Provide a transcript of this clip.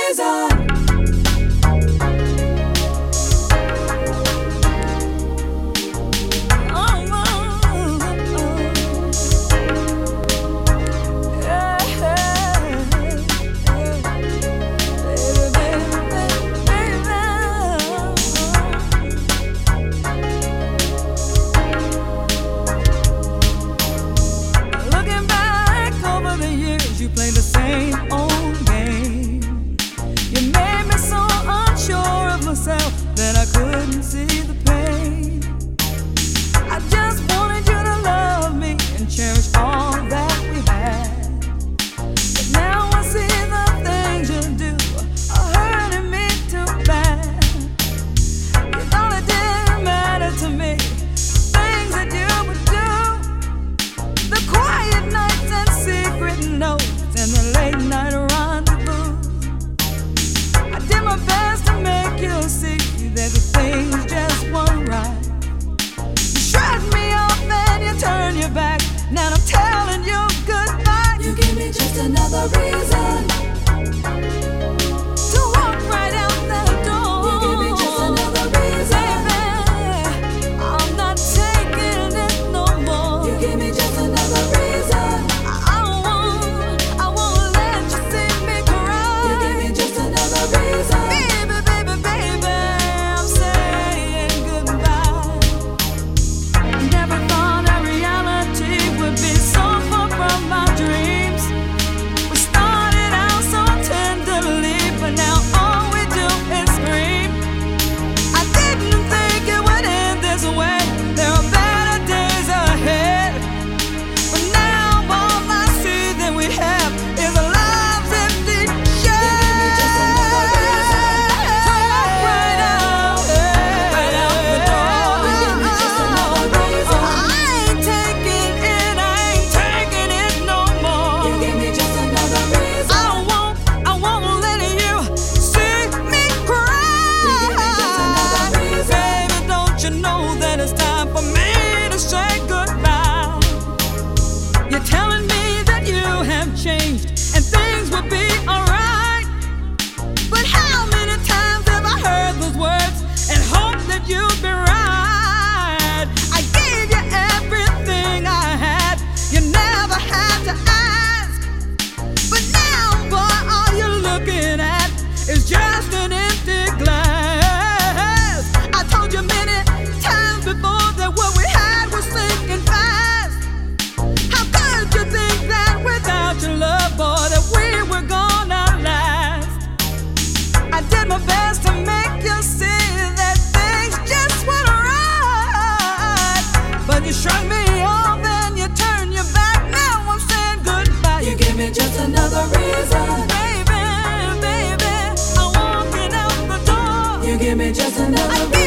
reason. You play the same old game. You made me so unsure of myself that I couldn't see the pain. I just wanted you to love me and cherish all that we had. But now I see the things you do are hurting me too bad. You thought it didn't matter to me, things that you would do, the quiet nights and secret notes and the late night rendezvous. I did my best to make you see that the things just weren't right. You shrugged me off and you turned your back. Now I'm telling you goodbye. You give me just another reason to walk right out that door. You give me just another reason. Baby, I'm not taking it no more. You give me just another reason. I won't let you see me cry. You give me just another reason. Baby, baby, baby, I'm saying goodbye. Never thought that reality would be so far from my dreams. We started out so tenderly, but now all we do is scream. I didn't think it would end this way. There are better days ahead. But now all I see that we have is a love's empty shell. just another reason. Right out the door. You give me just another reason. I ain't taking it, I ain't taking it no more. You give me just another reason. I won't let you see me cry. You give me just another reason. Baby, don't you know that it's time for me to say goodbye? You're telling me that you have changed and things will be alright. But how many times have I heard those words and hoped that you'd be right? I gave you everything I had. You never had to ask. But now, boy, all you're looking at is just an empty glass. I told you many times before that what we had was sinking fast. How could you think that without your love, boy, that we were gonna last? I did my best to make you see that things just weren't right. But you shrugged me off and you turned your back. Now I'm saying goodbye. You give me just another reason. Baby, baby, I'm walking out the door. You give me just another reason.